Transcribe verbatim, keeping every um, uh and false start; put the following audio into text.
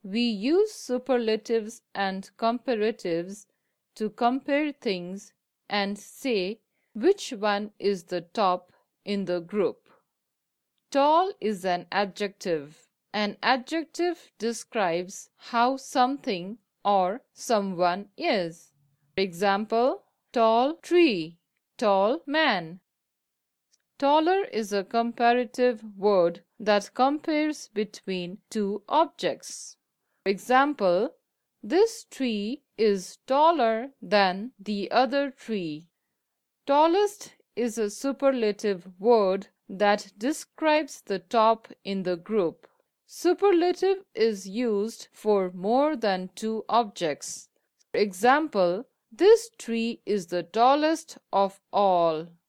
We use superlatives and comparatives to compare things and say which one is the top in the group. Tall is an adjective. An adjective describes how something or someone is. For example, tall tree, tall man. Taller is a comparative word that compares between two objects. For example, this tree is taller than the other tree. Tallest is a superlative word that describes the top in the group. Superlative is used for more than two objects. For example, this tree is the tallest of all.